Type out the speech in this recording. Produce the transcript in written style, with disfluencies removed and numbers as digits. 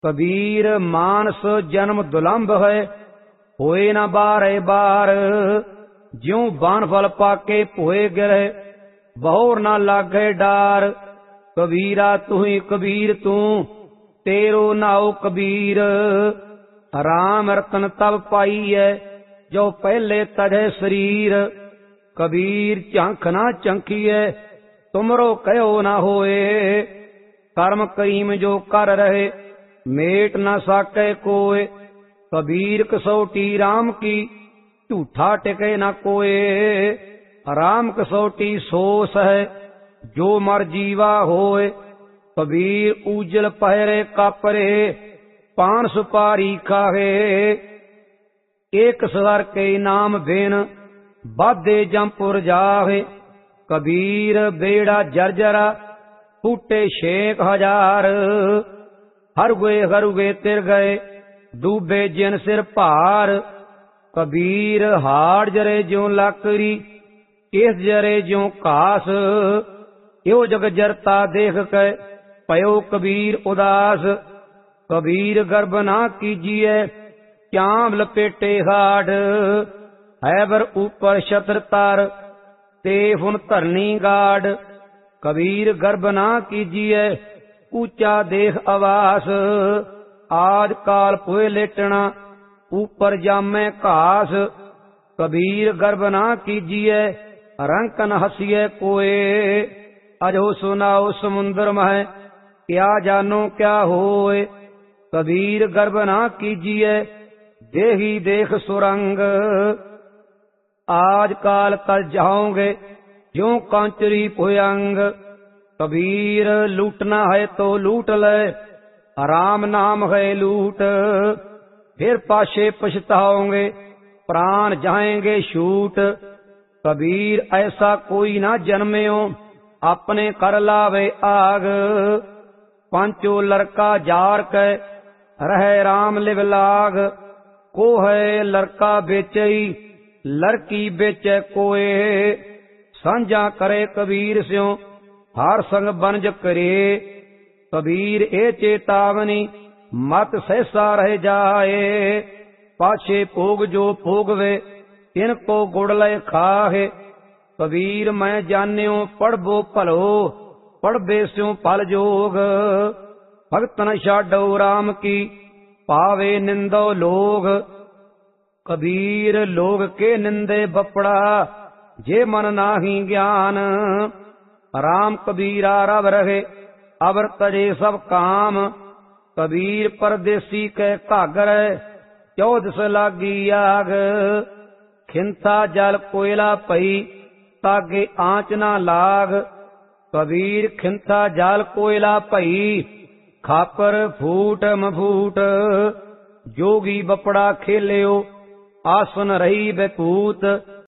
कबीर मानस जन्म दुलंभ है, होए न बारे बार। ज्यों बाण फल पाके पोए गिरे, बहुर न लागे डार। कबीरा तू ही कबीर तू, तेरो नाओ कबीर। राम रतन तब पाई है, जो पहले तजे शरीर। कबीर झंख ना झंखिए, तुमरो कहो ना होए। कर्म करीम जो कर रहे, मेट न साके कोय। कबीर कसौटी राम की, झूठा टिके न कोय। राम कसौटी सोस है, जो मर जीवा होए। कबीर उजल पहरे कापरे, पान सुपारी खाहे। एक सवर के नाम बेन, बाधे जमपुर जाहे। कबीर बेड़ा जर्जरा, फूटे 6,000। हरुगे तिर गए, डूबे जिन सिर भार। कबीर हाड़ जरे ज्यों लाकड़ी, केस जरे ज्यों घास। यो जग जरता देख के, पयो कबीर उदास। कबीर गर्भ ना कीजिए, चाम लपेटे हाड़। हैबर ऊपर छत्र तार, ते फुन धरनी गाड़। कबीर गर्भ ना कीजिए, ऊंचा देख आवास। आज काल पोए लेटना, ऊपर जामे घास। कबीर गर्भ ना कीजिए, रंकन हसीए कोए। अजो सुनाओ समुंदर मह, क्या जानो क्या होए। कबीर गर्भ ना कीजिए, देही देख सुरंग। आज काल कर जाओगे, ज्यों कांचरी भुयंग। कबीर लूटना है तो लूट ले, राम नाम है लूट। फिर पाछे पछताओगे, प्राण जाएंगे छूट। कबीर ऐसा कोई ना जन्म्यो, अपने कर लावे आग। पांचो लड़का जार के, रहे राम लिव लाग। को है लड़का बेचई, लड़की बेचे कोए। सांझा करे कबीर स्यों, हर संग बनज करे। कबीर ए चेतावनी, मत सहसा रह जाए। पाछे भोग जो भोगवे, तिनको गुड़ लय खाहे। कबीर मैं जान्यो पढ़बो भलो, पढ़बे स्यों फल जोग। भगत न छाडो राम की, पावे निंदो लोग। कबीर लोग के निंदे बपड़ा, जे मन नाही ज्ञान। राम कबीरा रब रहे, अबर तजे सब काम। कबीर परदेसी के घागर, चौदस लागी आग। खिंता जल कोयला पई, तागे आंच ना लाग। कबीर खिंता जल कोयला पई, खापर फूट मफूट। जोगी बपड़ा खेलियो, आसन रही बेकूत।